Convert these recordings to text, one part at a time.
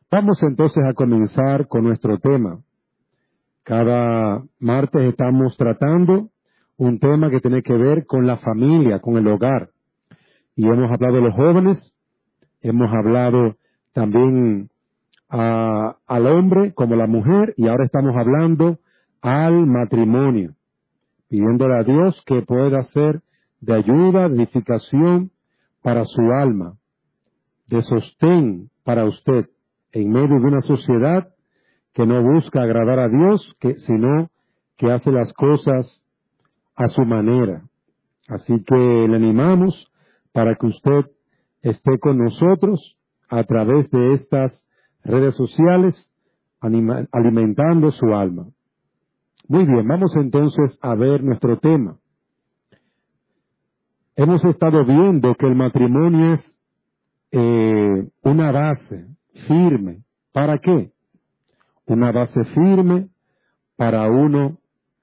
Vamos entonces a comenzar con nuestro tema. Cada martes estamos tratando un tema que tiene que ver con la familia, con el hogar. Y hemos hablado de los jóvenes, hemos hablado también al hombre como la mujer, y ahora estamos hablando al matrimonio, pidiéndole a Dios que pueda ser de ayuda, de edificación para su alma, de sostén para usted en medio de una sociedad que no busca agradar a Dios, sino que hace las cosas a su manera. Así que le animamos para que usted esté con nosotros a través de estas redes sociales, alimentando su alma. Muy bien, vamos entonces a ver nuestro tema. Hemos estado viendo que el matrimonio es una base firme. ¿Para qué? Una base firme para uno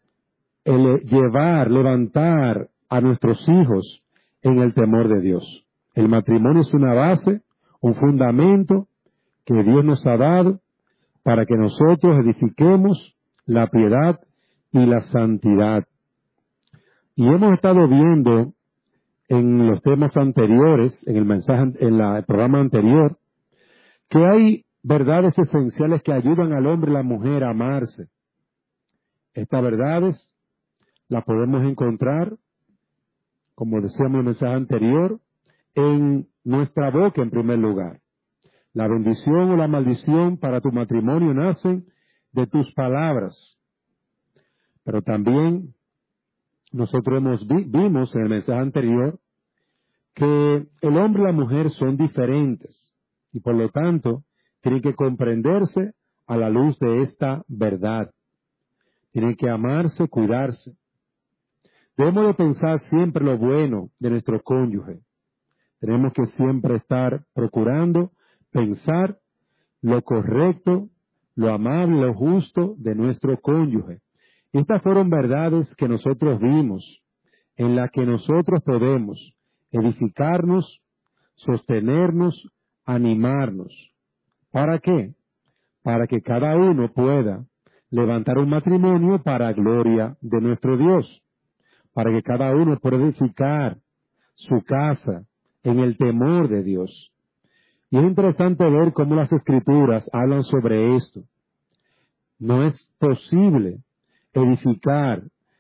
levantar a nuestros hijos en el temor de Dios. El matrimonio es una base, un fundamento que Dios nos ha dado para que nosotros edifiquemos la piedad y la santidad. Y hemos estado viendo en los temas anteriores, en el programa anterior, que hay verdades esenciales que ayudan al hombre y la mujer a amarse. Estas verdades las podemos encontrar, como decíamos en el mensaje anterior, en nuestra boca en primer lugar. La bendición o la maldición para tu matrimonio nacen de tus palabras. Pero también nosotros vimos en el mensaje anterior que el hombre y la mujer son diferentes y por lo tanto tienen que comprenderse a la luz de esta verdad. Tienen que amarse, cuidarse. Debemos de pensar siempre lo bueno de nuestro cónyuge. Tenemos que siempre estar procurando pensar lo correcto, lo amable, lo justo de nuestro cónyuge. Estas fueron verdades que nosotros vimos, en las que nosotros podemos edificarnos, sostenernos, animarnos. ¿Para qué? Para que cada uno pueda levantar un matrimonio para gloria de nuestro Dios, para que cada uno pueda edificar su casa en el temor de Dios. Y es interesante ver cómo las Escrituras hablan sobre esto. No es posible edificar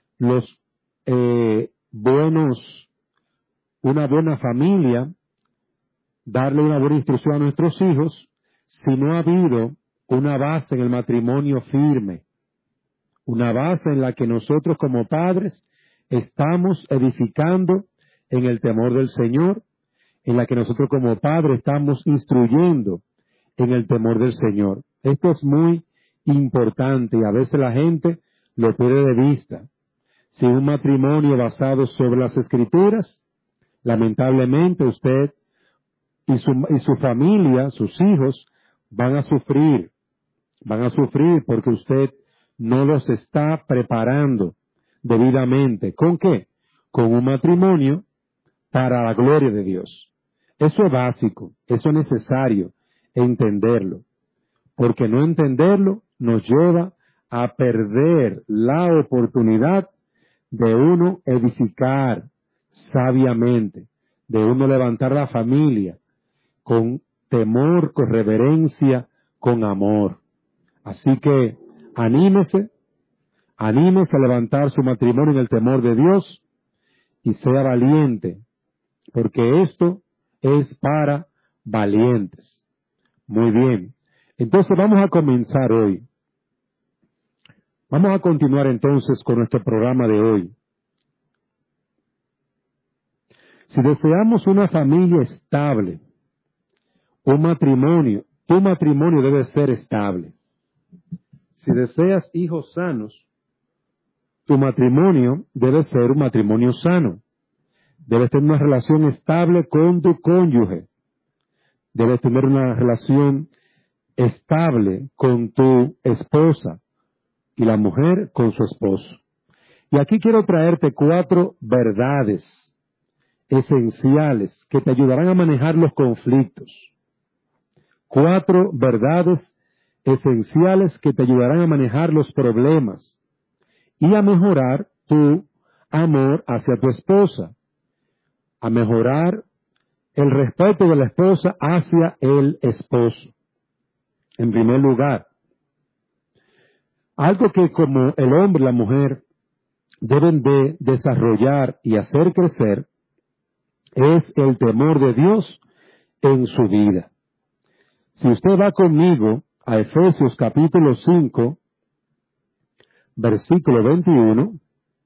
una buena familia, darle una buena instrucción a nuestros hijos, si no ha habido una base en el matrimonio firme, una base en la que nosotros como padres estamos edificando en el temor del Señor, en la que nosotros como padres estamos instruyendo en el temor del Señor. Esto es muy importante y a veces la gente lo pierde de vista. Si un matrimonio basado sobre las Escrituras, lamentablemente usted y su familia, sus hijos, van a sufrir porque usted no los está preparando debidamente. ¿Con qué? Con un matrimonio para la gloria de Dios. Eso es básico, eso es necesario entenderlo, porque no entenderlo nos lleva a perder la oportunidad de uno edificar sabiamente, de uno levantar la familia con temor, con reverencia, con amor. Así que anímese a levantar su matrimonio en el temor de Dios y sea valiente, porque esto es para valientes. Muy bien. Entonces vamos a comenzar hoy. Vamos a continuar entonces con nuestro programa de hoy. Si deseamos una familia estable, tu matrimonio debe ser estable. Si deseas hijos sanos, tu matrimonio debe ser un matrimonio sano. Debes tener una relación estable con tu cónyuge. Debes tener una relación estable con tu esposa y la mujer con su esposo. Y aquí quiero traerte 4 verdades esenciales que te ayudarán a manejar los conflictos. 4 verdades esenciales que te ayudarán a manejar los problemas y a mejorar tu amor hacia tu esposa, a mejorar el respeto de la esposa hacia el esposo. En primer lugar, algo que como el hombre y la mujer deben de desarrollar y hacer crecer es el temor de Dios en su vida. Si usted va conmigo a Efesios capítulo 5, versículo 21,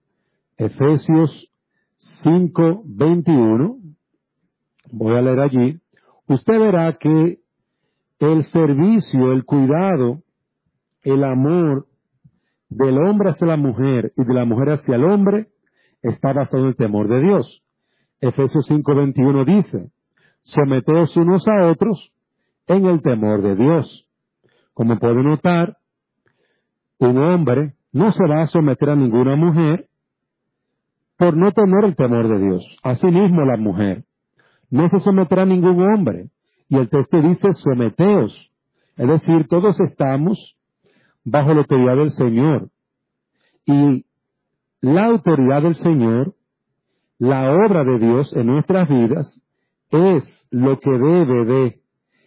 Efesios 5, 21, voy a leer allí, usted verá que el servicio, el cuidado, el amor del hombre hacia la mujer y de la mujer hacia el hombre está basado en el temor de Dios. Efesios 5:21 dice, someteos unos a otros en el temor de Dios. Como puede notar, un hombre no se va a someter a ninguna mujer por no tener el temor de Dios. Asimismo, la mujer no se someterá a ningún hombre. Y el texto dice, someteos. Es decir, todos estamos bajo la autoridad del Señor. Y la autoridad del Señor, la obra de Dios en nuestras vidas, es lo que debe de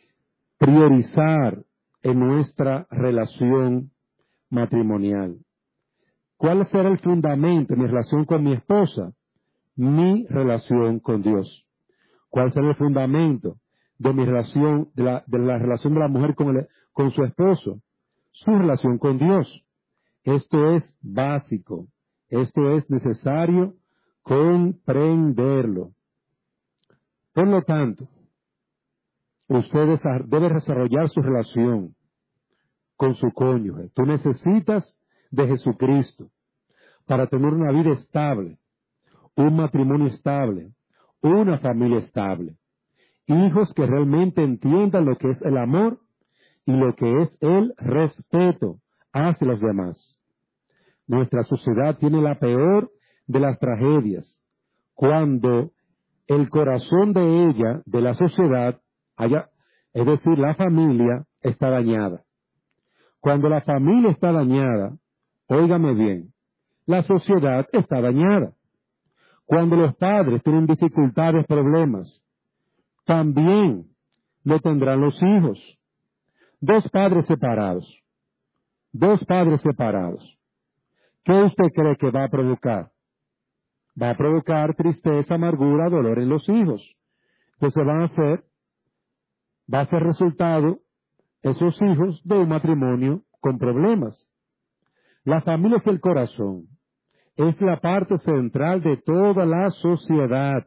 priorizar en nuestra relación matrimonial. ¿Cuál será el fundamento de mi relación con mi esposa? Mi relación con Dios. ¿Cuál será el fundamento de mi relación, de la relación de la mujer con su esposo? Su relación con Dios. Esto es básico. Esto es necesario comprenderlo. Por lo tanto, usted debe desarrollar su relación con su cónyuge. Tú necesitas de Jesucristo para tener una vida estable, un matrimonio estable, una familia estable, hijos que realmente entiendan lo que es el amor y lo que es el respeto hacia los demás. Nuestra sociedad tiene la peor de las tragedias, cuando el corazón de ella, de la sociedad, es decir, la familia, está dañada. Cuando la familia está dañada, óigame bien, la sociedad está dañada. Cuando los padres tienen dificultades, problemas, también lo tendrán los hijos. Dos padres separados. ¿Qué usted cree que va a provocar? Va a provocar tristeza, amargura, dolor en los hijos. Entonces va a ser resultado esos hijos de un matrimonio con problemas. La familia es el corazón. Es la parte central de toda la sociedad.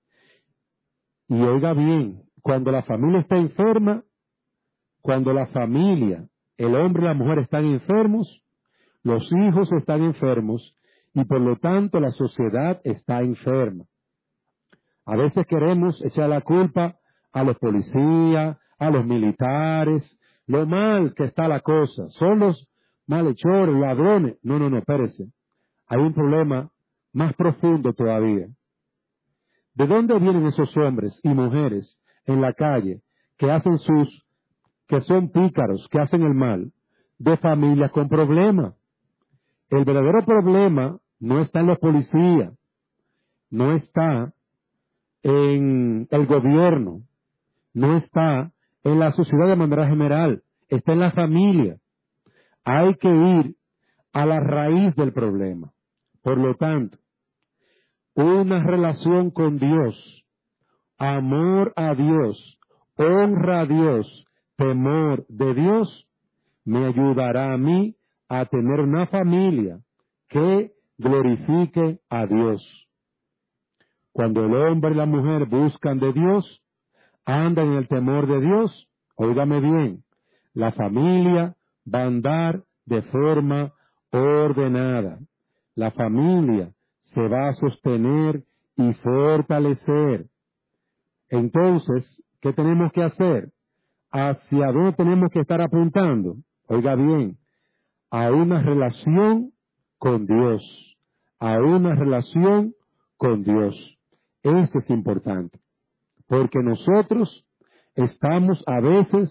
Y oiga bien, cuando la familia está enferma, cuando la familia, el hombre y la mujer están enfermos, los hijos están enfermos y por lo tanto la sociedad está enferma. A veces queremos echar la culpa a los policías, a los militares, lo mal que está la cosa, son los malhechores, ladrones. No, espérese. Hay un problema más profundo todavía. ¿De dónde vienen esos hombres y mujeres en la calle que son pícaros, que hacen el mal? De familias con problemas. El verdadero problema no está en los policías, no está en el gobierno, no está en la sociedad de manera general, está en la familia. Hay que ir a la raíz del problema. Por lo tanto, una relación con Dios, amor a Dios, honra a Dios, temor de Dios, me ayudará a mí a tener una familia que glorifique a Dios. Cuando el hombre y la mujer buscan de Dios, andan en el temor de Dios, óigame bien, la familia va a andar de forma ordenada. La familia se va a sostener y fortalecer. Entonces, ¿qué tenemos que hacer? ¿Hacia dónde tenemos que estar apuntando? Oiga bien, a una relación con Dios, a una relación con Dios. Eso es importante, porque nosotros estamos a veces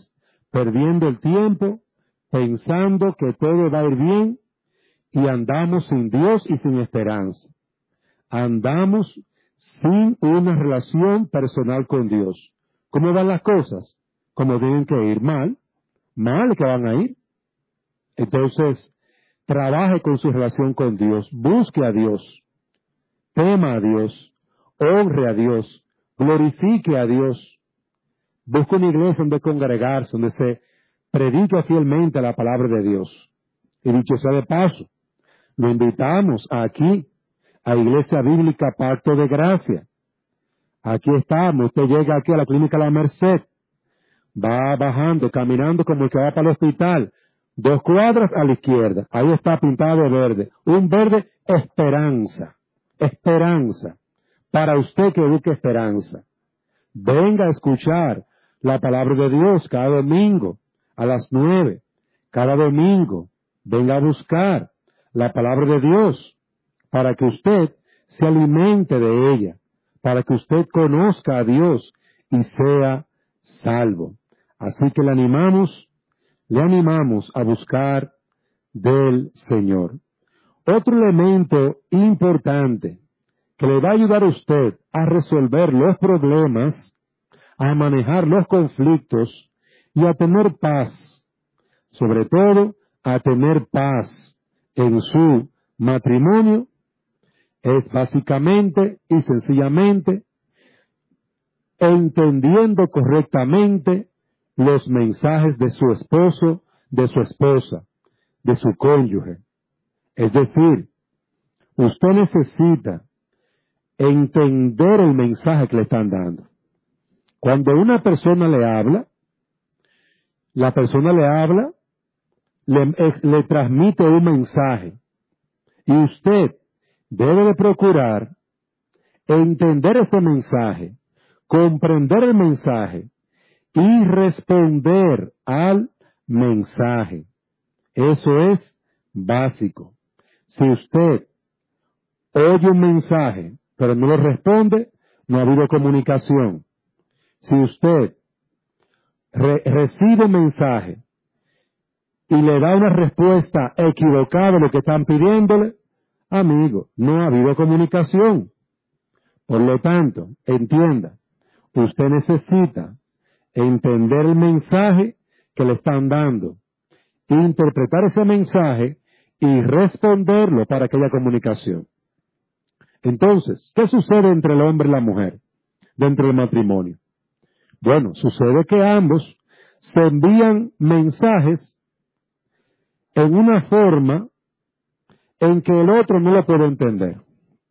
perdiendo el tiempo, pensando que todo va a ir bien, y andamos sin Dios y sin esperanza. Andamos sin una relación personal con Dios. ¿Cómo van las cosas? Como tienen que ir mal que van a ir. Entonces, trabaje con su relación con Dios, busque a Dios, tema a Dios, honre a Dios, glorifique a Dios. Busque una iglesia donde congregarse, donde se predique fielmente la palabra de Dios. Y dicho sea de paso, lo invitamos aquí, a Iglesia Bíblica Pacto de Gracia. Aquí estamos, usted llega aquí a la Clínica La Merced, va bajando, caminando como el que va para el hospital, 2 cuadras a la izquierda, ahí está pintado de verde, un verde esperanza, esperanza, para usted que busque esperanza. Venga a escuchar la palabra de Dios cada domingo a las 9, cada domingo, venga a buscar la palabra de Dios para que usted se alimente de ella, para que usted conozca a Dios y sea salvo. Así que le animamos a buscar del Señor. Otro elemento importante que le va a ayudar a usted a resolver los problemas, a manejar los conflictos y a tener paz, sobre todo a tener paz en su matrimonio, es básicamente y sencillamente entendiendo correctamente los mensajes de su esposo, de su esposa, de su cónyuge. Es decir, usted necesita entender el mensaje que le están dando. Cuando una persona le habla, la persona le transmite un mensaje y usted debe de procurar entender ese mensaje, comprender el mensaje y responder al mensaje. Eso es básico. Si usted oye un mensaje, pero no lo responde, no ha habido comunicación. Si usted recibe un mensaje y le da una respuesta equivocada a lo que están pidiéndole, amigo, no ha habido comunicación. Por lo tanto, entienda, usted necesita entender el mensaje que le están dando, interpretar ese mensaje y responderlo para que haya comunicación. Entonces, ¿qué sucede entre el hombre y la mujer dentro del matrimonio? Bueno, sucede que ambos se envían mensajes en una forma en que el otro no lo puede entender.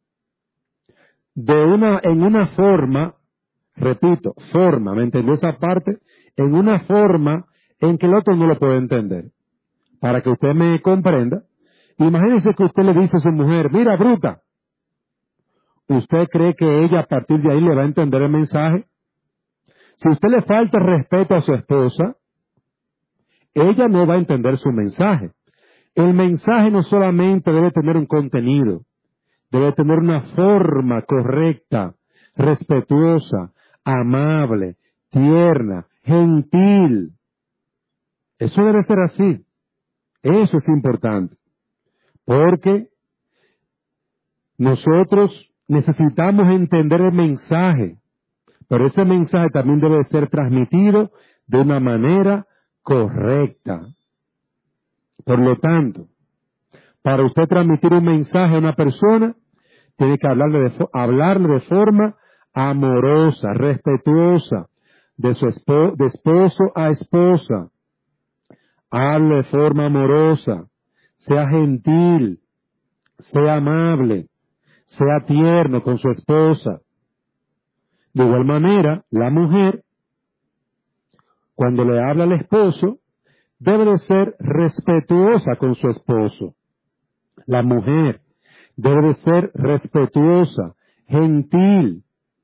En una forma, repito, forma, ¿me entendió esa parte? En una forma en que el otro no lo puede entender. Para que usted me comprenda, imagínese que usted le dice a su mujer, mira bruta, ¿usted cree que ella a partir de ahí le va a entender el mensaje? Si usted le falta respeto a su esposa, ella no va a entender su mensaje. El mensaje no solamente debe tener un contenido, debe tener una forma correcta, respetuosa, amable, tierna, gentil. Eso debe ser así. Eso es importante. Porque nosotros necesitamos entender el mensaje, pero ese mensaje también debe ser transmitido de una manera correcta. Por lo tanto, para usted transmitir un mensaje a una persona, tiene que hablarle de forma amorosa, respetuosa, de esposo a esposa. Hable de forma amorosa, sea gentil, sea amable, sea tierno con su esposa. De igual manera, la mujer, cuando le habla al esposo, debe de ser respetuosa con su esposo. La mujer debe de ser respetuosa, gentil.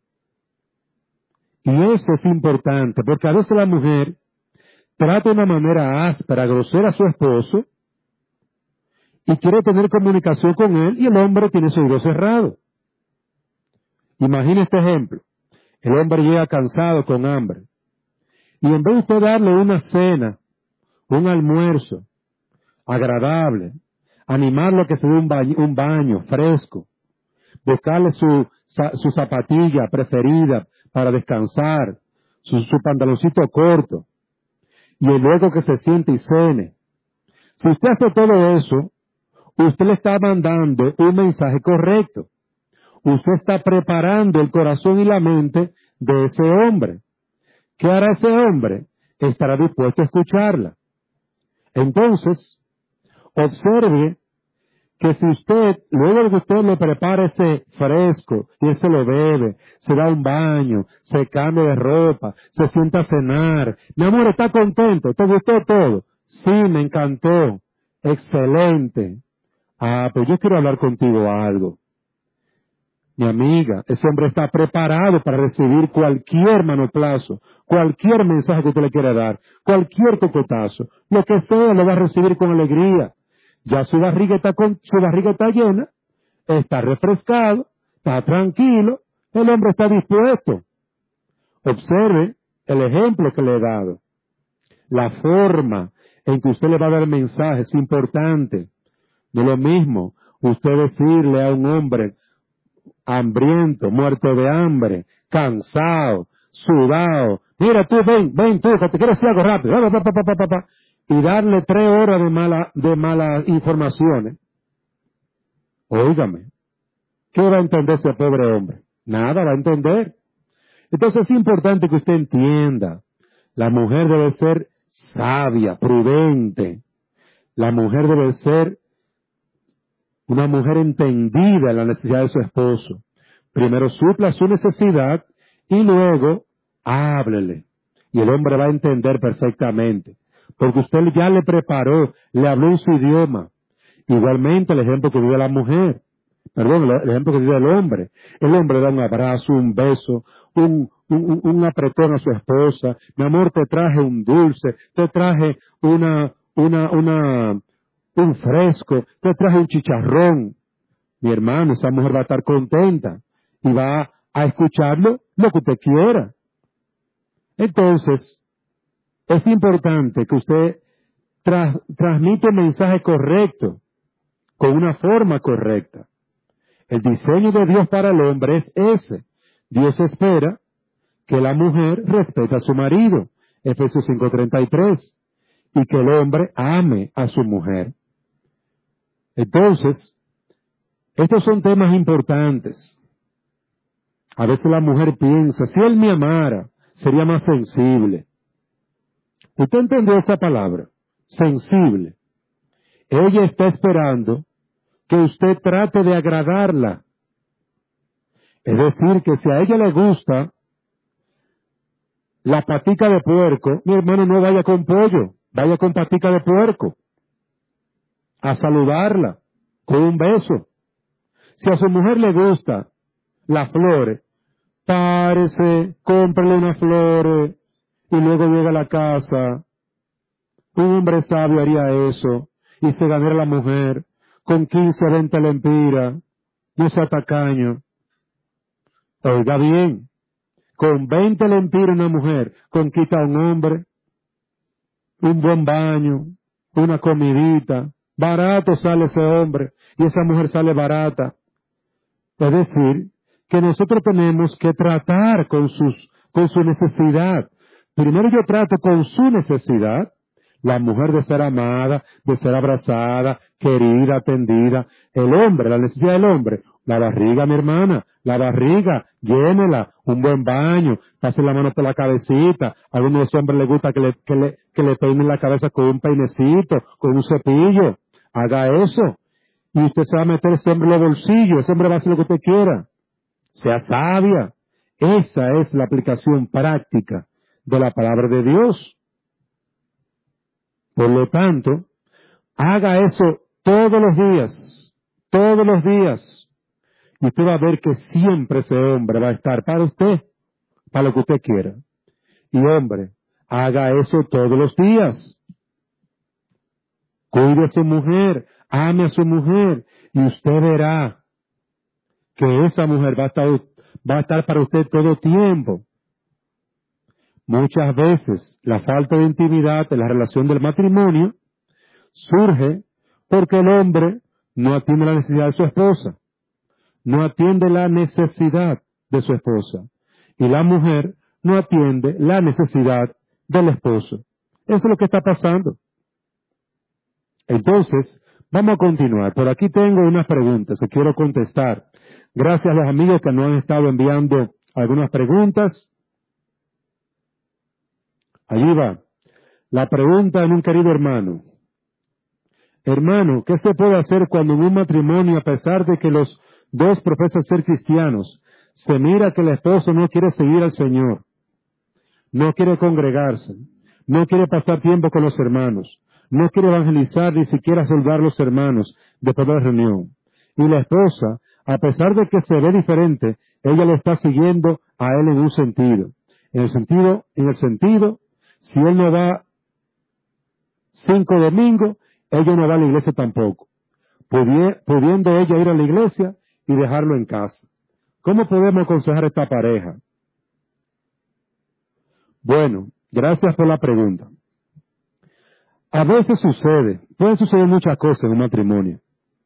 Y eso es importante, porque a veces la mujer trata de una manera áspera, grosera a su esposo, y quiere tener comunicación con él, y el hombre tiene su oído cerrado. Imagina este ejemplo. El hombre llega cansado, con hambre, Y en vez de usted darle una cena, un almuerzo agradable, animarlo a que se dé un baño fresco, buscarle su zapatilla preferida para descansar, su pantaloncito corto, y luego que se siente y cene. Si usted hace todo eso, usted le está mandando un mensaje correcto. Usted está preparando el corazón y la mente de ese hombre. ¿Qué hará ese hombre? Estará dispuesto a escucharla. Entonces, observe que si usted, luego de que usted le prepara ese fresco y ese lo bebe, se da un baño, se cambia de ropa, se sienta a cenar, mi amor, ¿está contento? ¿Te gustó todo? Sí, me encantó. Excelente. Ah, pues yo quiero hablar contigo algo. Mi amiga, ese hombre está preparado para recibir cualquier manoplazo, cualquier mensaje que usted le quiera dar, cualquier cocotazo, lo que sea lo va a recibir con alegría. Ya su barriga está llena, está refrescado, está tranquilo, el hombre está dispuesto. Observe el ejemplo que le he dado. La forma en que usted le va a dar el mensaje es importante. No es lo mismo usted decirle a un hombre hambriento, muerto de hambre, cansado, sudado, mira tú, ven tú, que te quiero decir algo rápido, y darle 3 horas de malas informaciones. Óigame, ¿qué va a entender ese pobre hombre? Nada va a entender. Entonces es importante que usted entienda, la mujer debe ser sabia, prudente, la mujer debe ser una mujer entendida en la necesidad de su esposo. Primero supla su necesidad y luego háblele. Y el hombre va a entender perfectamente. Porque usted ya le preparó, le habló en su idioma. Igualmente el ejemplo que dio la mujer. Perdón, el ejemplo que dio el hombre. El hombre da un abrazo, un beso, un apretón a su esposa. Mi amor, te traje un dulce, te traje un fresco, te traje un chicharrón. Mi hermano, esa mujer va a estar contenta y va a escucharlo lo que usted quiera. Entonces, es importante que usted transmita el mensaje correcto, con una forma correcta. El diseño de Dios para el hombre es ese. Dios espera que la mujer respete a su marido, Efesios 5:33, y que el hombre ame a su mujer. Entonces, estos son temas importantes. A veces la mujer piensa, si él me amara, sería más sensible. ¿Usted entendió esa palabra? Sensible. Ella está esperando que usted trate de agradarla. Es decir, que si a ella le gusta la patica de puerco, mi hermano, no vaya con pollo, vaya con patica de puerco. A saludarla con un beso. Si a su mujer le gusta las flores, párese, cómprele unas flores y luego llega a la casa. Un hombre sabio haría eso y se ganara la mujer con 15 o 20 lempiras. No sea tacaño. Oiga bien, con 20 lempiras una mujer conquista a un hombre, un buen baño, una comidita. Barato sale ese hombre y esa mujer sale barata. Es decir, que nosotros tenemos que tratar con su necesidad. Primero yo trato con su necesidad, la mujer de ser amada, de ser abrazada, querida, atendida. El hombre, la necesidad del hombre, la barriga, mi hermana, la barriga, llénela, un buen baño, pase la mano por la cabecita. A algunos de los hombres les gusta que le peinen la cabeza con un peinecito, con un cepillo. Haga eso. Y usted se va a meter ese hombre en los bolsillos, ese hombre va a hacer lo que usted quiera. Sea sabia. Esa es la aplicación práctica de la palabra de Dios. Por lo tanto, haga eso todos los días. Y usted va a ver que siempre ese hombre va a estar para usted, para lo que usted quiera. Y hombre, haga eso todos los días. Cuide a su mujer, ame a su mujer, y usted verá que esa mujer va a estar para usted todo tiempo. Muchas veces la falta de intimidad en la relación del matrimonio surge porque el hombre no atiende la necesidad de su esposa, no atiende la necesidad de su esposa, y la mujer no atiende la necesidad del esposo. Eso es lo que está pasando. Entonces, vamos a continuar. Por aquí tengo unas preguntas que quiero contestar. Gracias a los amigos que nos han estado enviando algunas preguntas. Allí va. La pregunta de un querido hermano. Hermano, ¿qué se puede hacer cuando en un matrimonio, a pesar de que los dos profesan ser cristianos, se mira que el esposo no quiere seguir al Señor, no quiere congregarse, no quiere pasar tiempo con los hermanos, no quiere evangelizar ni siquiera saludar a los hermanos después de la reunión? Y la esposa, a pesar de que se ve diferente, ella le está siguiendo a él en un sentido. En el sentido, si él no va 5 domingos, ella no va a la iglesia tampoco, pudiendo ella ir a la iglesia y dejarlo en casa. ¿Cómo podemos aconsejar a esta pareja? Bueno, gracias por la pregunta. A veces pueden suceder muchas cosas en un matrimonio.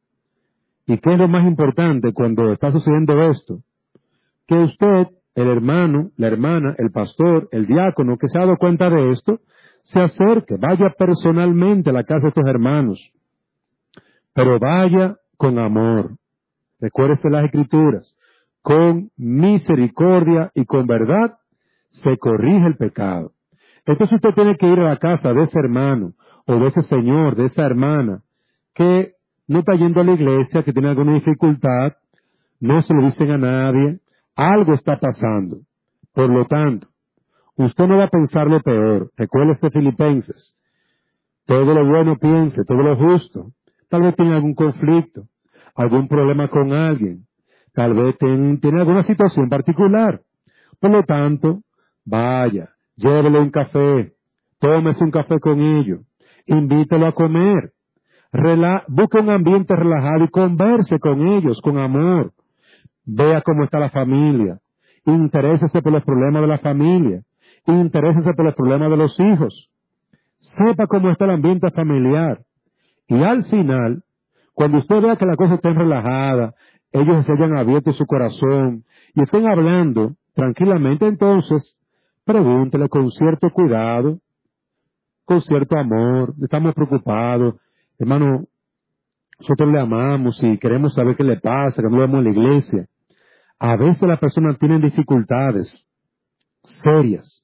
¿Y qué es lo más importante cuando está sucediendo esto? Que usted, el hermano, la hermana, el pastor, el diácono, que se ha dado cuenta de esto, se acerque, vaya personalmente a la casa de estos hermanos, pero vaya con amor. Recuérdese las Escrituras, con misericordia y con verdad se corrige el pecado. Entonces usted tiene que ir a la casa de ese hermano, o de ese señor, de esa hermana, que no está yendo a la iglesia, que tiene alguna dificultad, no se lo dicen a nadie, algo está pasando. Por lo tanto, usted no va a pensar lo peor. Recuérdese Filipenses. Todo lo bueno piense, todo lo justo. Tal vez tiene algún conflicto, algún problema con alguien. Tal vez tiene alguna situación particular. Por lo tanto, vaya, llévele un café, tómese un café con ellos, invítelo a comer, busque un ambiente relajado y converse con ellos con amor. Vea cómo está la familia, interésese por los problemas de la familia, interésese por los problemas de los hijos, sepa cómo está el ambiente familiar. Y al final, cuando usted vea que la cosa está relajada, ellos se hayan abierto su corazón y estén hablando tranquilamente, entonces pregúntele con cierto cuidado, con cierto amor. Estamos preocupados, hermano, nosotros le amamos y queremos saber qué le pasa, que no lo vemos en la iglesia. A veces las personas tienen dificultades serias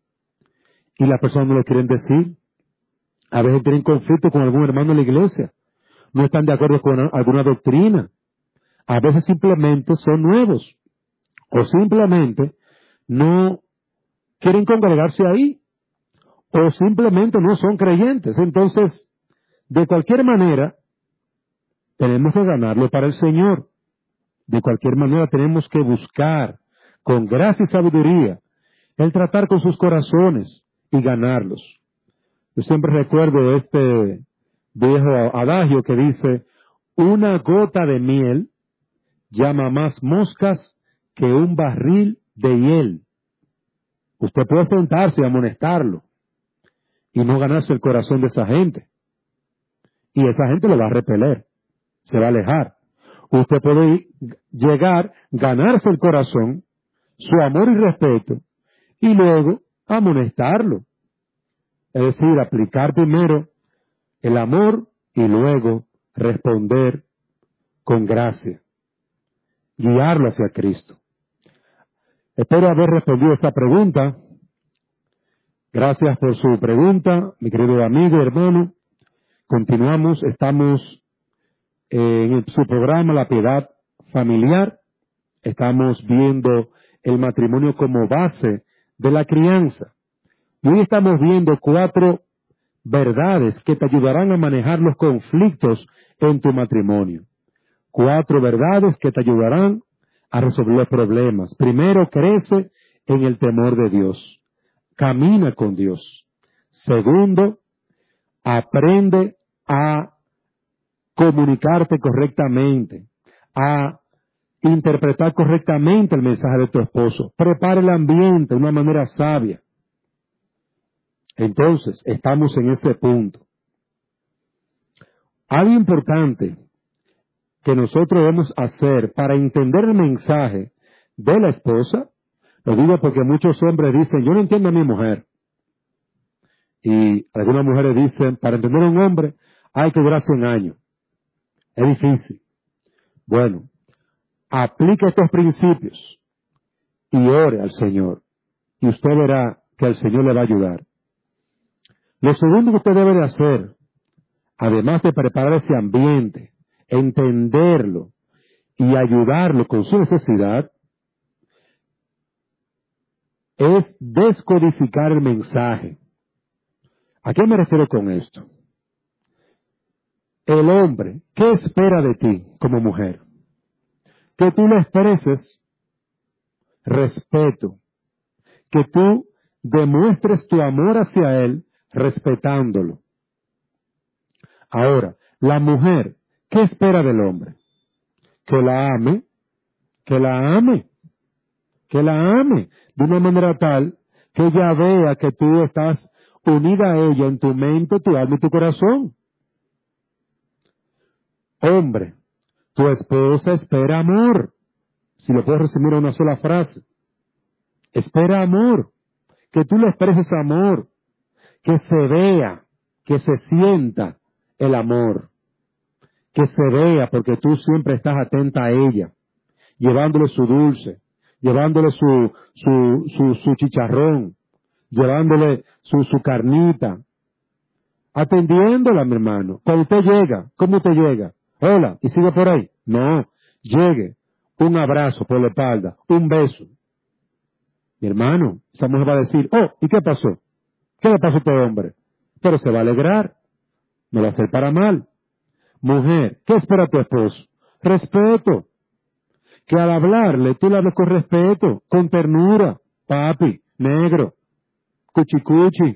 y las personas no lo quieren decir. A veces tienen conflicto con algún hermano en la iglesia, no están de acuerdo con alguna doctrina. A veces simplemente son nuevos o simplemente no quieren congregarse ahí o simplemente no son creyentes. Entonces, de cualquier manera, tenemos que ganarlo para el Señor. De cualquier manera tenemos que buscar con gracia y sabiduría el tratar con sus corazones y ganarlos. Yo siempre recuerdo este viejo adagio que dice, una gota de miel llama más moscas que un barril de hiel. Usted puede sentarse y amonestarlo y no ganarse el corazón de esa gente. Y esa gente lo va a repeler, se va a alejar. Usted puede llegar, ganarse el corazón, su amor y respeto, y luego amonestarlo. Es decir, aplicar primero el amor y luego responder con gracia. Guiarlo hacia Cristo. Espero haber respondido esa pregunta. Gracias por su pregunta, mi querido amigo y hermano. Continuamos, estamos en su programa La Piedad Familiar. Estamos viendo el matrimonio como base de la crianza. Y hoy estamos viendo 4 verdades que te ayudarán a manejar los conflictos en tu matrimonio. 4 verdades que te ayudarán a resolver los problemas. Primero, crece en el temor de Dios. Camina con Dios. Segundo, aprende a comunicarte correctamente, a interpretar correctamente el mensaje de tu esposo. Prepara el ambiente de una manera sabia. Entonces, estamos en ese punto. Algo importante que nosotros debemos hacer para entender el mensaje de la esposa, lo digo porque muchos hombres dicen, yo no entiendo a mi mujer. Y algunas mujeres dicen, para entender a un hombre hay que durar 100 años. Es difícil. Bueno, aplique estos principios y ore al Señor. Y usted verá que el Señor le va a ayudar. Lo segundo que usted debe de hacer, además de preparar ese ambiente, entenderlo y ayudarlo con su necesidad, es descodificar el mensaje. ¿A qué me refiero con esto? El hombre, ¿qué espera de ti como mujer? Que tú le expreses respeto, que tú demuestres tu amor hacia él respetándolo. Ahora, la mujer, ¿qué espera del hombre? Que la ame, que la ame, que la ame de una manera tal que ella vea que tú estás unida a ella en tu mente, tu alma y tu corazón. Hombre, tu esposa espera amor. Si lo puedes resumir a una sola frase. Espera amor. Que tú le expreses amor. Que se vea, que se sienta el amor. Que se vea porque tú siempre estás atenta a ella. Llevándole su dulce. Llevándole su chicharrón. Llevándole su carnita. Atendiéndola, mi hermano. Cuando usted llega, ¿cómo usted llega? Hola, y sigue por ahí. No, llegue. Un abrazo por la espalda, un beso. Mi hermano, esa mujer va a decir, oh, ¿y qué pasó? ¿Qué le pasó a este hombre? Pero se va a alegrar. No va a hacer para mal. Mujer, ¿qué espera tu esposo? Respeto. Que al hablarle, tú le hables con respeto, con ternura. Papi, negro, cuchicuchi.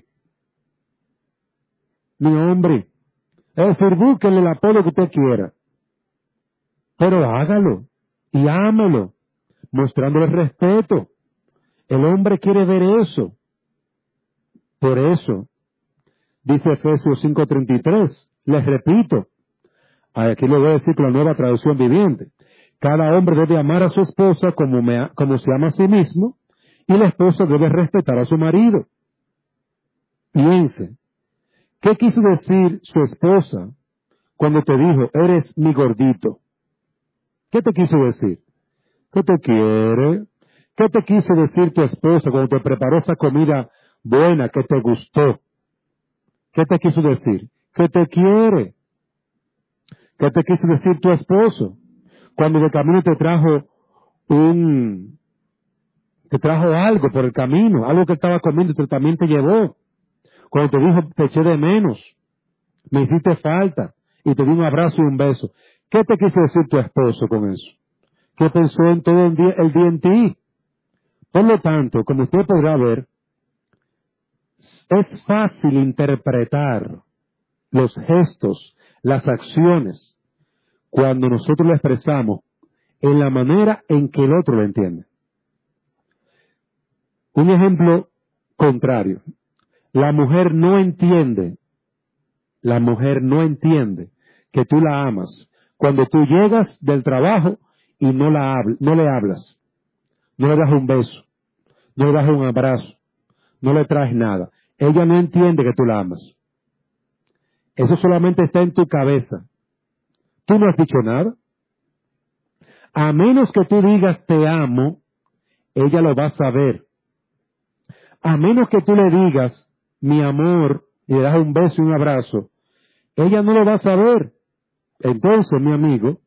Mi hombre. Es decir, búsquenle el apodo que usted quiera. Pero hágalo y ámelo, mostrándole respeto. El hombre quiere ver eso. Por eso, dice Efesios 5:33, les repito, aquí lo voy a decir con la nueva traducción viviente, cada hombre debe amar a su esposa como se ama a sí mismo, y la esposa debe respetar a su marido. Piense, ¿qué quiso decir su esposa cuando te dijo, eres mi gordito? ¿Qué te quiso decir? ¿Qué te quiere? ¿Qué te quiso decir tu esposa cuando te preparó esa comida buena que te gustó? ¿Qué te quiso decir? Que te quiere. ¿Qué te quiso decir tu esposo cuando de camino te trajo algo por el camino, algo que estaba comiendo y también te llevó? Cuando te dijo, te eché de menos, me hiciste falta, y te di un abrazo y un beso. ¿Qué te quiso decir tu esposo con eso? ¿Qué pensó en todo el día en ti? Por lo tanto, como usted podrá ver, es fácil interpretar los gestos, las acciones, cuando nosotros lo expresamos en la manera en que el otro lo entiende. Un ejemplo contrario. La mujer no entiende que tú la amas cuando tú llegas del trabajo y no le hablas, no le das un beso, no le das un abrazo, no le traes nada. Ella no entiende que tú la amas. Eso solamente está en tu cabeza. Tú no has dicho nada. A menos que tú digas te amo, ella lo va a saber. A menos que tú le digas mi amor y le das un beso y un abrazo, ella no lo va a saber. Entonces, mi amigo,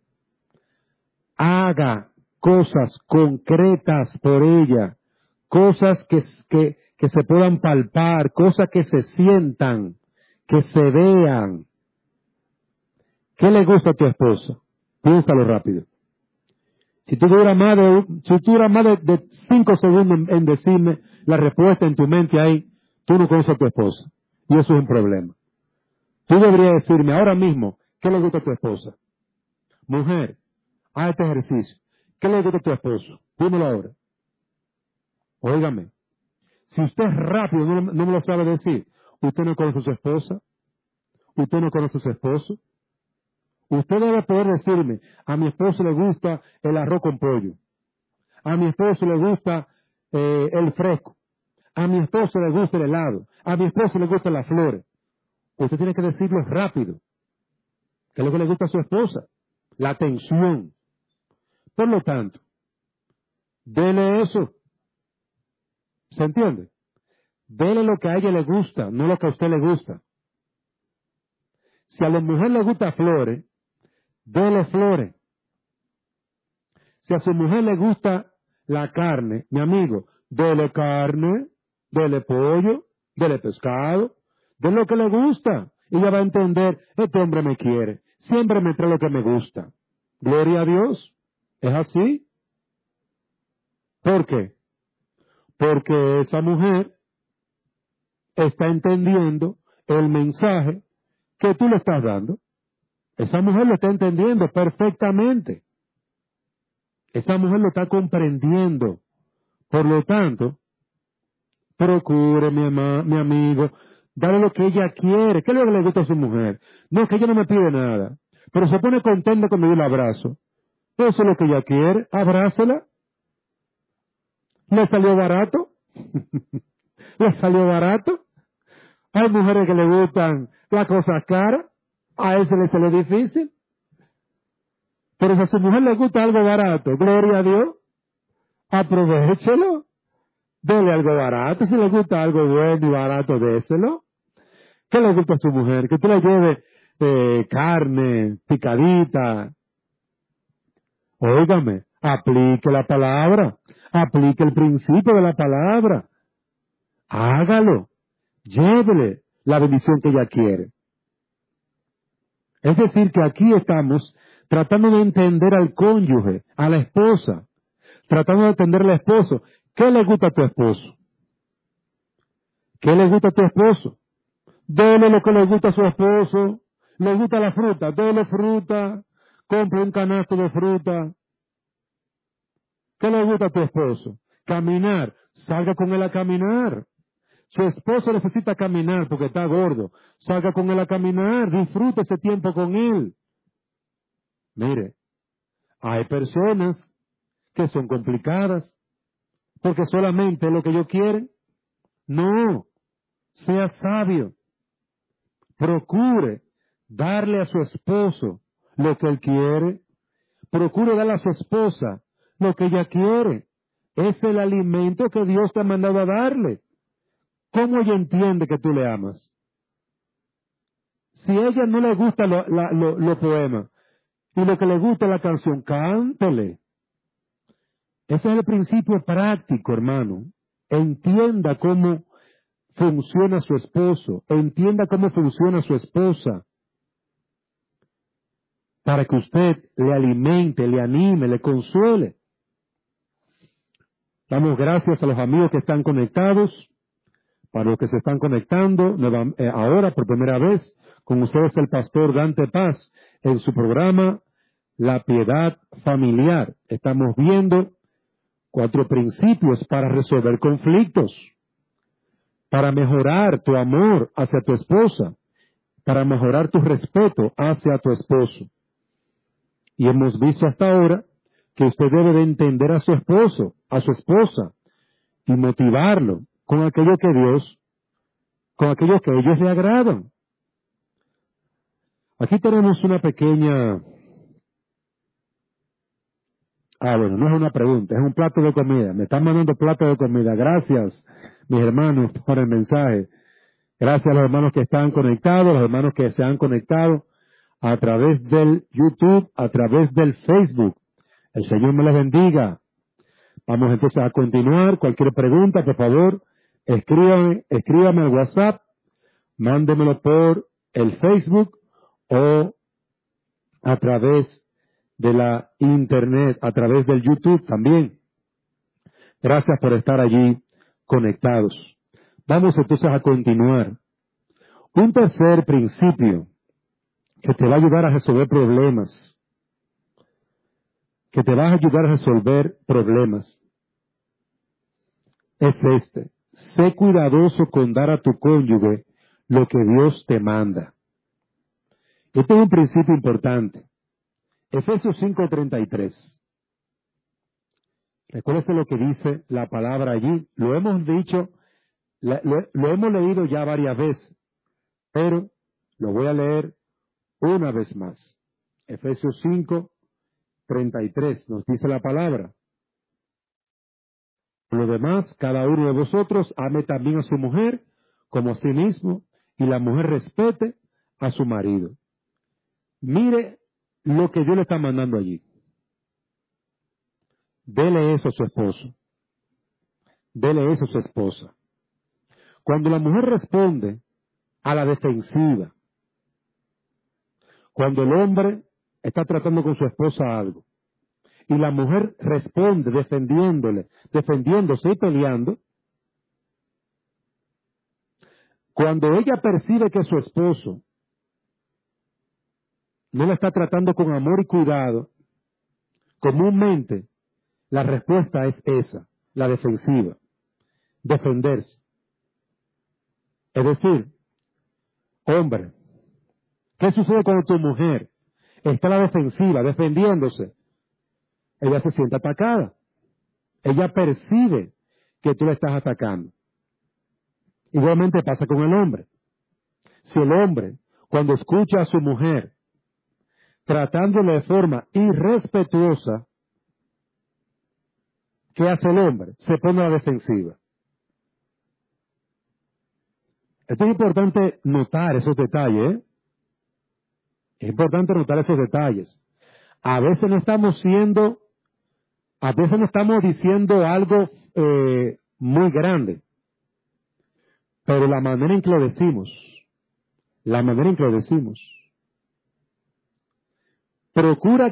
haga cosas concretas por ella, cosas que se puedan palpar, cosas que se sientan, que se vean. ¿Qué le gusta a tu esposa? Piénsalo rápido. Si tú duras más de 5 segundos en decirme la respuesta en tu mente ahí, tú no conoces a tu esposa. Y eso es un problema. Tú deberías decirme ahora mismo, ¿qué le gusta a tu esposa? Mujer, haz este ejercicio. ¿Qué le gusta a tu esposo? Dímelo ahora. Óigame. Si usted es rápido, no me lo sabe decir. Usted no conoce a su esposa. Usted no conoce a su esposo. Usted debe poder decirme, a mi esposo le gusta el arroz con pollo. A mi esposo le gusta el fresco. A mi esposo le gusta el helado. A mi esposo le gustan las flores. Usted tiene que decirlo rápido. ¿Qué es lo que le gusta a su esposa? La atención. Por lo tanto, dele eso. ¿Se entiende? Dele lo que a ella le gusta, no lo que a usted le gusta. Si a la mujer le gusta flores, dele flores. Si a su mujer le gusta la carne, mi amigo, dele carne, dele pollo, dele pescado, dele lo que le gusta. Y ella va a entender, este hombre me quiere, siempre me trae lo que me gusta. Gloria a Dios. ¿Es así? ¿Por qué? Porque esa mujer está entendiendo el mensaje que tú le estás dando. Esa mujer lo está entendiendo perfectamente. Esa mujer lo está comprendiendo. Por lo tanto, procure, mi amigo, dale lo que ella quiere. ¿Qué es lo que le gusta a su mujer? No, que ella no me pide nada, pero se pone contenta cuando yo la abrazo. Eso es lo que ella quiere. Abrázala. ¿Le salió barato? ¿Le salió barato? Hay mujeres que le gustan las cosas caras. A ese le sale difícil. Pero si a su mujer le gusta algo barato, gloria a Dios, aprovéchelo. Dele algo barato. Si le gusta algo bueno y barato, déselo. ¿Qué le gusta a su mujer? Que tú le lleves carne, picadita. Óigame, aplique la palabra. Aplique el principio de la palabra. Hágalo. Llévele la bendición que ella quiere. Es decir, que aquí estamos tratando de entender al cónyuge, a la esposa, tratando de entender al esposo. ¿Qué le gusta a tu esposo? ¿Qué le gusta a tu esposo? Dele lo que le gusta a su esposo. ¿Le gusta la fruta? Dele fruta. Compre un canasto de fruta. ¿Qué le gusta a tu esposo? Caminar. Salga con él a caminar. Su esposo necesita caminar porque está gordo. Salga con él a caminar. Disfrute ese tiempo con él. Mire, hay personas que son complicadas porque solamente es lo que ellos quieren. No. Sea sabio. Procure darle a su esposo lo que él quiere. Procure darle a su esposa lo que ella quiere. Es el alimento que Dios te ha mandado a darle. ¿Cómo ella entiende que tú le amas? Si a ella no le gusta los poemas y lo que le gusta es la canción, cántele. Ese es el principio práctico, hermano. Entienda cómo funciona su esposo. Entienda cómo funciona su esposa. Para que usted le alimente, le anime, le consuele. Damos gracias a los amigos que están conectados. Para los que se están conectando ahora por primera vez, con ustedes el pastor Dante Paz en su programa La Piedad Familiar. Estamos viendo 4 principios para resolver conflictos, para mejorar tu amor hacia tu esposa, para mejorar tu respeto hacia tu esposo. Y hemos visto hasta ahora que usted debe de entender a su esposo, a su esposa, y motivarlo con aquello que ellos le agradan. Aquí tenemos una pequeña... bueno, no es una pregunta, es un plato de comida. Me están mandando plato de comida. Gracias, mis hermanos, por el mensaje. Gracias a los hermanos que están conectados, los hermanos que se han conectado a través del YouTube, a través del Facebook. El Señor me les bendiga. Vamos entonces a continuar. Cualquier pregunta, por favor, escríbame al WhatsApp, mándemelo por el Facebook o a través de la Internet, a través del YouTube también. Gracias por estar allí conectados. Vamos entonces a continuar. Un tercer principio que te va a ayudar a resolver problemas. Que te va a ayudar a resolver problemas. Es este. Sé cuidadoso con dar a tu cónyuge lo que Dios te manda. Este es un principio importante. Efesios 5:33. Recuérdese lo que dice la palabra allí. Lo hemos dicho, lo hemos leído ya varias veces, pero lo voy a leer una vez más. Efesios 5:33 nos dice la palabra. Por lo demás, cada uno de vosotros ame también a su mujer como a sí mismo, y la mujer respete a su marido. Mire lo que Dios le está mandando allí. Dele eso a su esposo. Dele eso a su esposa. Cuando la mujer responde a la defensiva, cuando el hombre está tratando con su esposa algo, y la mujer responde defendiéndose y peleando, cuando ella percibe que su esposo no la está tratando con amor y cuidado, comúnmente la respuesta es esa, la defensiva, defenderse. Es decir, hombre, ¿qué sucede cuando tu mujer está a la defensiva, defendiéndose? Ella se siente atacada. Ella percibe que tú la estás atacando. Igualmente pasa con el hombre. Si el hombre, cuando escucha a su mujer tratándolo de forma irrespetuosa, ¿qué hace el hombre? Se pone a la defensiva. Esto es importante notar esos detalles, ¿eh? Es importante notar esos detalles. A veces no estamos diciendo algo muy grande, pero la manera en que lo decimos, procura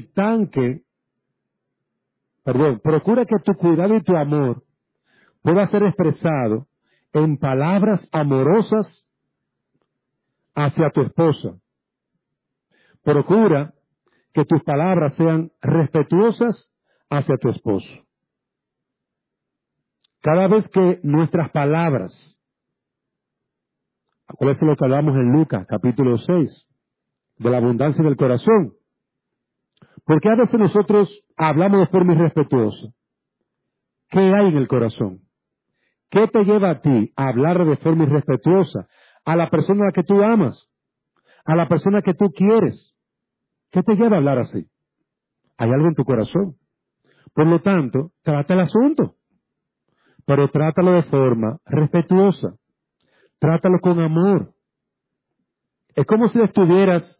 que tu cuidado y tu amor pueda ser expresado en palabras amorosas hacia tu esposa. Procura que tus palabras sean respetuosas hacia tu esposo. Cada vez que nuestras palabras, acuérdense lo que hablamos en Lucas, capítulo 6, de la abundancia del corazón. Porque a veces nosotros hablamos de forma irrespetuosa. ¿Qué hay en el corazón? ¿Qué te lleva a ti a hablar de forma irrespetuosa a la persona a la que tú amas, a la persona que tú quieres? ¿Qué te lleva a hablar así? Hay algo en tu corazón. Por lo tanto, trata el asunto, pero trátalo de forma respetuosa. Trátalo con amor. Es como si estuvieras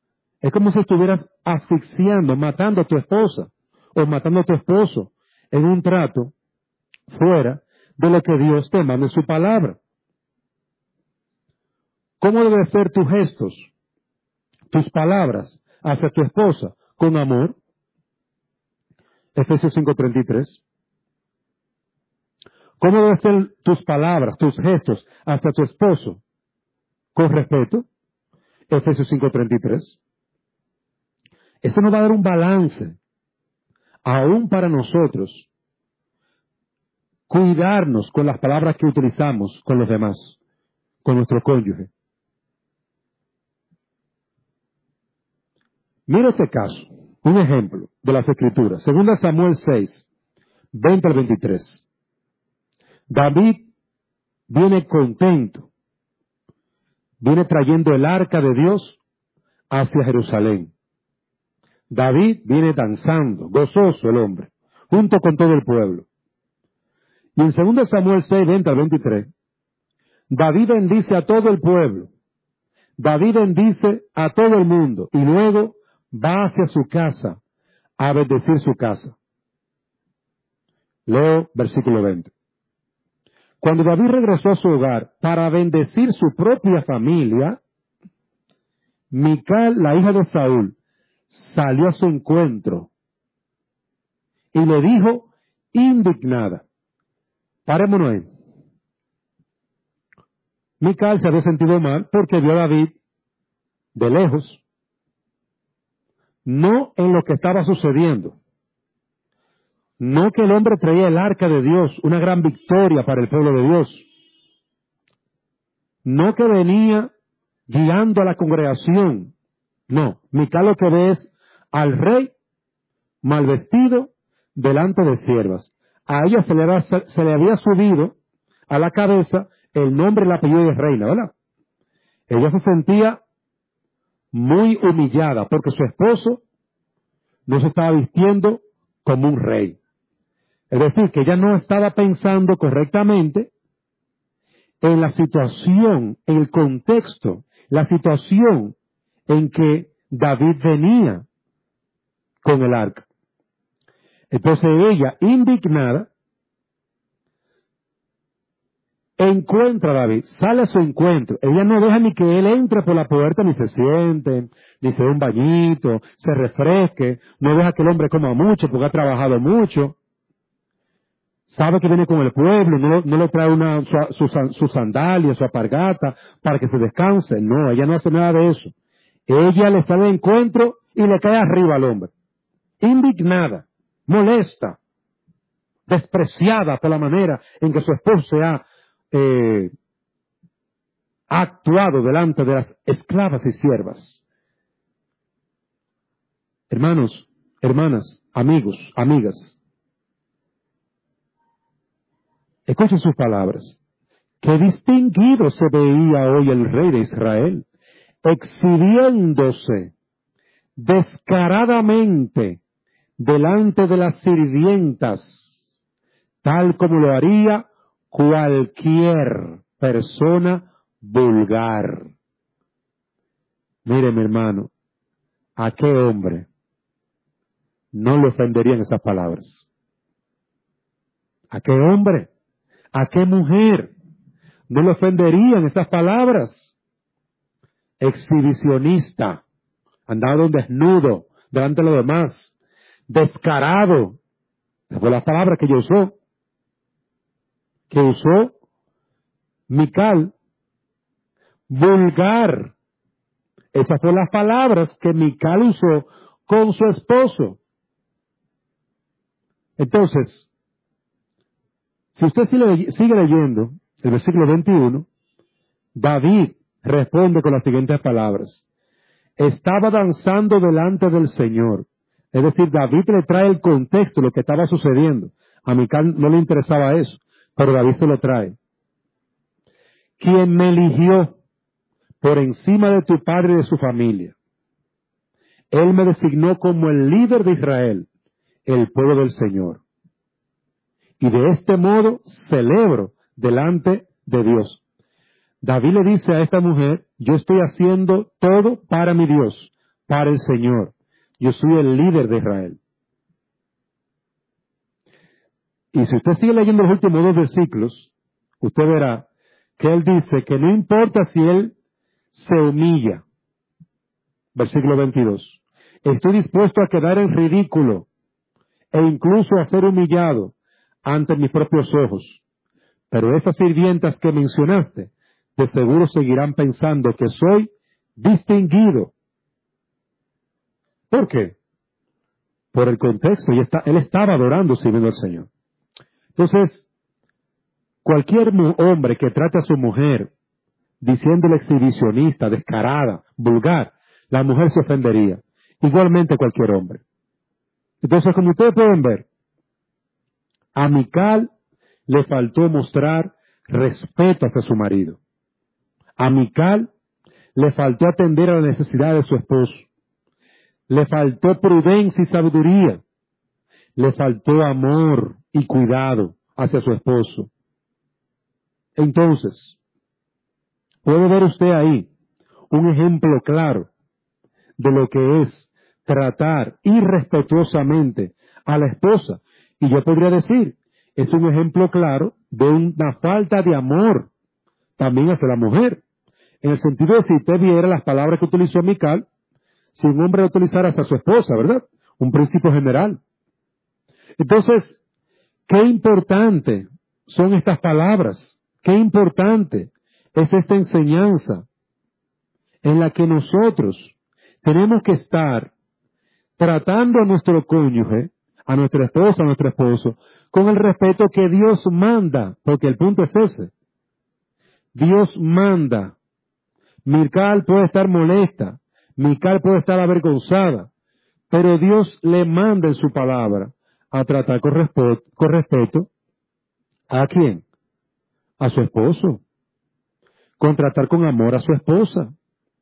asfixiando, matando a tu esposa o matando a tu esposo en un trato fuera de lo que Dios te manda en su palabra. ¿Cómo deben ser tus gestos, tus palabras hacia tu esposa? Con amor. Efesios 5:33. ¿Cómo deben ser tus palabras, tus gestos hacia tu esposo? Con respeto. Efesios 5:33. Eso nos va a dar un balance, aún para nosotros, cuidarnos con las palabras que utilizamos con los demás, con nuestro cónyuge. Mira este caso, un ejemplo de las Escrituras. 2 Samuel 6, 20 al 23. David viene contento, viene trayendo el arca de Dios hacia Jerusalén. David viene danzando, gozoso el hombre, junto con todo el pueblo. Y en 2 Samuel 6, 20 al 23, David bendice a todo el pueblo. David bendice a todo el mundo y luego va hacia su casa a bendecir su casa. Leo versículo 20. Cuando David regresó a su hogar para bendecir su propia familia, Mical, la hija de Saúl, salió a su encuentro y le dijo indignada. Parémonos ahí. Mical se había sentido mal porque vio a David de lejos, no en lo que estaba sucediendo, no que el hombre traía el arca de Dios, una gran victoria para el pueblo de Dios. no que venía guiando a la congregación. No, Mical lo que ve es al rey mal vestido delante de siervas. A ella se le había subido a la cabeza el nombre y el apellido de reina, ¿verdad? Ella se sentía muy humillada porque su esposo no se estaba vistiendo como un rey. Es decir, que ella no estaba pensando correctamente en la situación, en el contexto, la situación en que David venía con el arca. Entonces ella, indignada, encuentra a David, sale a su encuentro. Ella no deja ni que él entre por la puerta, ni se siente, ni se dé un bañito, se refresque, no deja que el hombre coma mucho porque ha trabajado mucho. Sabe que viene con el pueblo, no le trae su sandalia, su alpargata, para que se descanse. No, ella no hace nada de eso. Ella le sale de encuentro y le cae arriba al hombre. Indignada, molesta, despreciada por la manera en que su esposo se ha actuado delante de las esclavas y siervas. Hermanos, hermanas, amigos, amigas, escuchen sus palabras. Qué distinguido se veía hoy el rey de Israel, exhibiéndose descaradamente delante de las sirvientas, tal como lo haría cualquier persona vulgar. Mire, mi hermano, ¿a qué hombre no le ofenderían esas palabras? ¿A qué hombre? ¿A qué mujer no le ofenderían esas palabras? Exhibicionista, andado desnudo delante de los demás, descarado. Esas fueron las palabras que usó Mical. Vulgar. Esas fueron las palabras que Mical usó con su esposo. Entonces, si usted sigue leyendo el versículo 21, David responde con las siguientes palabras. Estaba danzando delante del Señor. Es decir, David le trae el contexto, lo que estaba sucediendo. A Mical no le interesaba eso, pero David se lo trae. Quien me eligió por encima de tu padre y de su familia. Él me designó como el líder de Israel, el pueblo del Señor. Y de este modo celebro delante de Dios. David le dice a esta mujer, yo estoy haciendo todo para mi Dios, para el Señor. Yo soy el líder de Israel. Y si usted sigue leyendo los últimos 2 versículos, usted verá que él dice que no importa si él se humilla. Versículo 22. Estoy dispuesto a quedar en ridículo e incluso a ser humillado ante mis propios ojos. Pero esas sirvientas que mencionaste, de seguro seguirán pensando que soy distinguido. ¿Por qué? Por el contexto. Él estaba adorando, sirviendo al Señor. Entonces, cualquier hombre que trate a su mujer diciéndole exhibicionista, descarada, vulgar, la mujer se ofendería. Igualmente cualquier hombre. Entonces, como ustedes pueden ver, a Mical le faltó mostrar respeto hacia su marido. A Mical le faltó atender a la necesidad de su esposo. Le faltó prudencia y sabiduría. Le faltó amor y cuidado hacia su esposo. Entonces, puede ver usted ahí un ejemplo claro de lo que es tratar irrespetuosamente a la esposa. Y yo podría decir, es un ejemplo claro de una falta de amor también hacia la mujer. En el sentido de si usted viera las palabras que utilizó Mical, si un hombre lo utilizara hacia su esposa, ¿verdad? Un principio general. Entonces, qué importante son estas palabras, qué importante es esta enseñanza en la que nosotros tenemos que estar tratando a nuestro cónyuge, a nuestra esposa, a nuestro esposo, con el respeto que Dios manda, porque el punto es ese. Dios manda. Mical puede estar molesta, Mical puede estar avergonzada, pero Dios le manda en su palabra a tratar con respeto ¿a quién? A su esposo. Con tratar con amor a su esposa.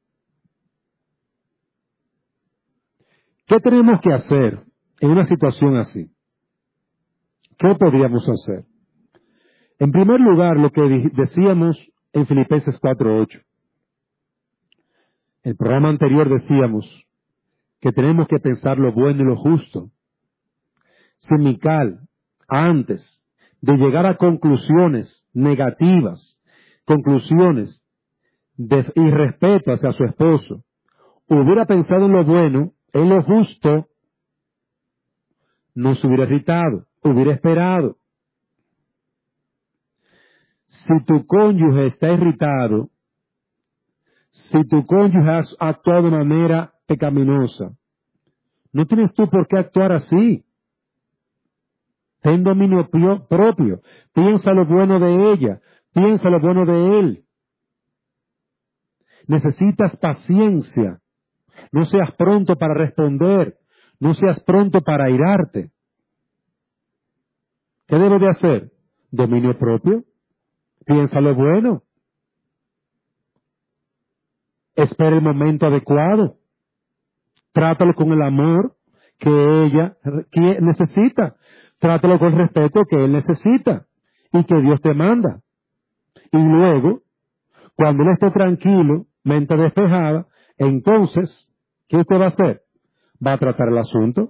¿Qué tenemos que hacer en una situación así? ¿Qué podríamos hacer? En primer lugar, lo que decíamos en Filipenses 4:8. El programa anterior decíamos que tenemos que pensar lo bueno y lo justo. Si Mical, antes de llegar a conclusiones negativas, conclusiones de irrespeto hacia su esposo, hubiera pensado en lo bueno, en lo justo, no se hubiera irritado, hubiera esperado. Si tu cónyuge está irritado, si tu cónyuge ha actuado de manera pecaminosa, no tienes tú por qué actuar así. Ten dominio propio. Piensa lo bueno de ella. Piensa lo bueno de él. Necesitas paciencia. No seas pronto para responder. No seas pronto para airarte. ¿Qué debes de hacer? Dominio propio. Piensa lo bueno. Espera el momento adecuado. Trátalo con el amor que ella necesita. Trátalo con el respeto que él necesita y que Dios te manda. Y luego, cuando él esté tranquilo, mente despejada, entonces, ¿qué usted va a hacer? Va a tratar el asunto.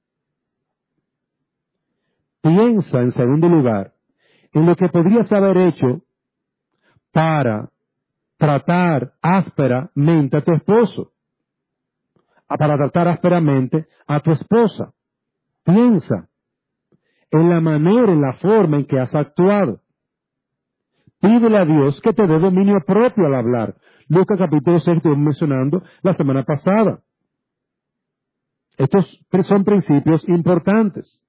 Piensa, en segundo lugar, en lo que podrías haber hecho para tratar ásperamente a tu esposo, para tratar ásperamente a tu esposa. Piensa en la manera, en la forma en que has actuado. Pídele a Dios que te dé dominio propio al hablar. Lucas capítulo 6 estuvimos mencionando la semana pasada. Estos son principios importantes.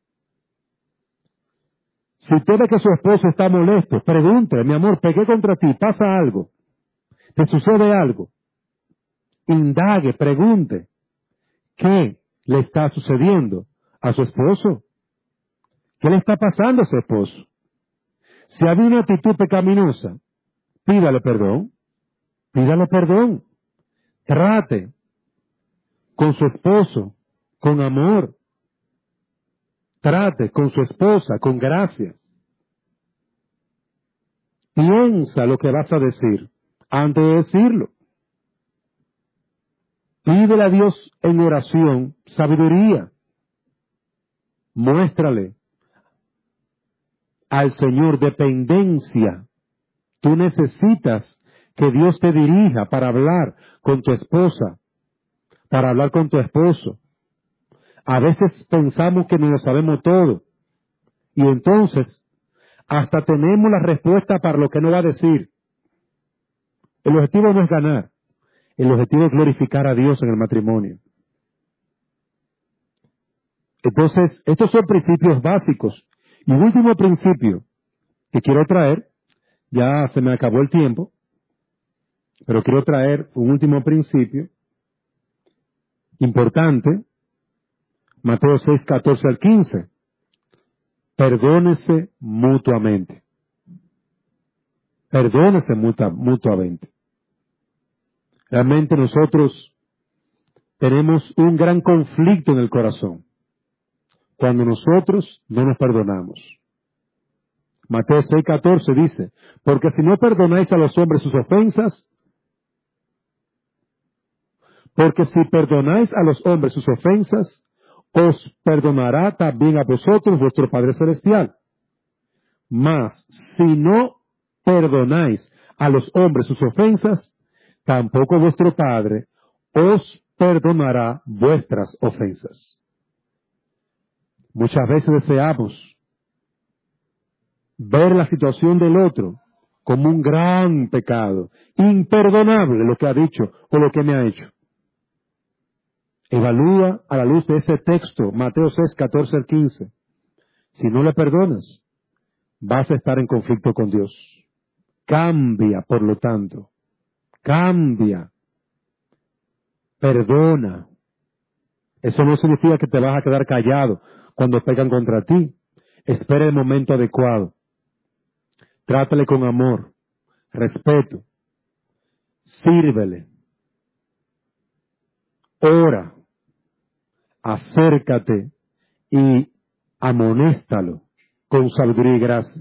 Si usted ve que su esposo está molesto, pregúntele, mi amor, pequé contra ti, ¿pasa algo? ¿Te sucede algo? Indague, pregunte, ¿qué le está sucediendo a su esposo? ¿Qué le está pasando a su esposo? Si ha habido una actitud pecaminosa, pídale perdón. Pídale perdón. Trate con su esposo con amor. Trate con su esposa con gracia. Piensa lo que vas a decir antes de decirlo. Pídele a Dios en oración sabiduría. Muéstrale al Señor dependencia. Tú necesitas que Dios te dirija para hablar con tu esposa, para hablar con tu esposo. A veces pensamos que no lo sabemos todo y entonces hasta tenemos la respuesta para lo que no va a decir. El objetivo no es ganar, el objetivo es glorificar a Dios en el matrimonio. Entonces, estos son principios básicos. Y un último principio que quiero traer, ya se me acabó el tiempo, pero quiero traer un último principio importante, Mateo 6, 14 al 15. Perdónese mutuamente. Perdónese mutuamente. Realmente nosotros tenemos un gran conflicto en el corazón cuando nosotros no nos perdonamos. Mateo 6, 14 dice, porque si no perdonáis a los hombres sus ofensas, porque si perdonáis a los hombres sus ofensas, os perdonará también a vosotros vuestro Padre Celestial. Mas, si no perdonáis a los hombres sus ofensas, tampoco vuestro Padre os perdonará vuestras ofensas. Muchas veces deseamos ver la situación del otro como un gran pecado, imperdonable lo que ha dicho o lo que me ha hecho. Evalúa a la luz de ese texto, Mateo 6, 14 al 15. Si no le perdonas, vas a estar en conflicto con Dios. Cambia, por lo tanto. Cambia. Perdona. Eso no significa que te vas a quedar callado cuando pegan contra ti. Espera el momento adecuado. Trátale con amor, respeto. Sírvele. Ora. Acércate y amonéstalo con sabiduría y gracia.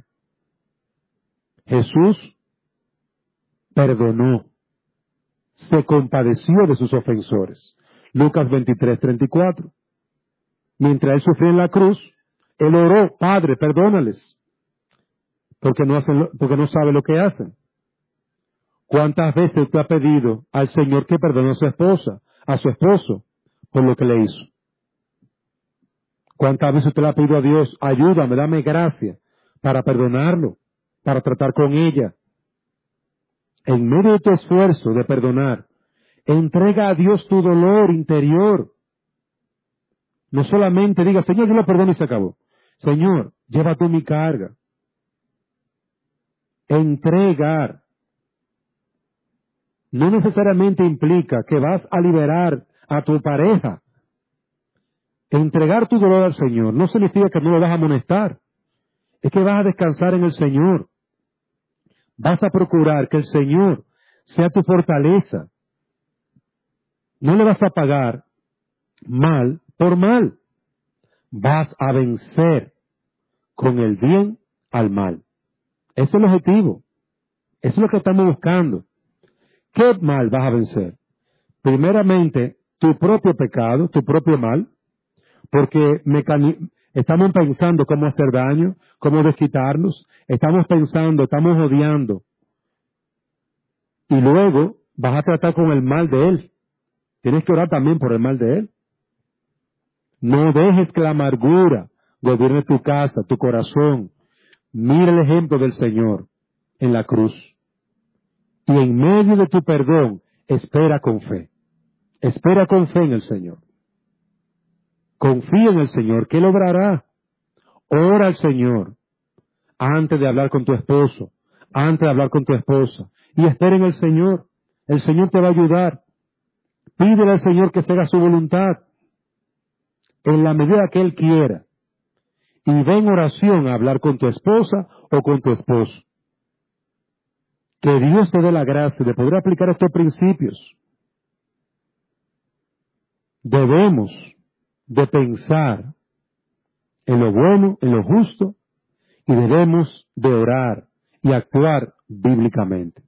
Jesús perdonó, se compadeció de sus ofensores. Lucas 23:34. Mientras él sufría en la cruz, él oró: Padre, perdónales, porque no sabe lo que hacen. ¿Cuántas veces usted ha pedido al Señor que perdone a su esposa, a su esposo, por lo que le hizo? ¿Cuántas veces usted le ha pedido a Dios: ayúdame, dame gracia para perdonarlo, para tratar con ella? En medio de tu esfuerzo de perdonar, entrega a Dios tu dolor interior. No solamente diga: Señor, yo lo perdono y se acabó. Señor, lleva tú mi carga. Entregar no necesariamente implica que vas a liberar a tu pareja. Entregar tu dolor al Señor no significa que no lo vas a amonestar. Es que vas a descansar en el Señor. Vas a procurar que el Señor sea tu fortaleza. No le vas a pagar mal por mal. Vas a vencer con el bien al mal. Ese es el objetivo. Eso es lo que estamos buscando. ¿Qué mal vas a vencer? Primeramente, tu propio pecado, tu propio mal, porque estamos pensando cómo hacer daño, cómo desquitarnos, estamos pensando, estamos odiando. Y luego vas a tratar con el mal de él. Tienes que orar también por el mal de él. No dejes que la amargura gobierne tu casa, tu corazón. Mira el ejemplo del Señor en la cruz. Y en medio de tu perdón, espera con fe. Espera con fe en el Señor. Confía en el Señor, que Él obrará. Ora al Señor antes de hablar con tu esposo, antes de hablar con tu esposa. Y espera en el Señor. El Señor te va a ayudar. Pídele al Señor que se haga su voluntad en la medida que Él quiera. Y ve en oración a hablar con tu esposa o con tu esposo. Que Dios te dé la gracia de poder aplicar estos principios. Debemos de pensar en lo bueno, en lo justo, y debemos de orar y actuar bíblicamente.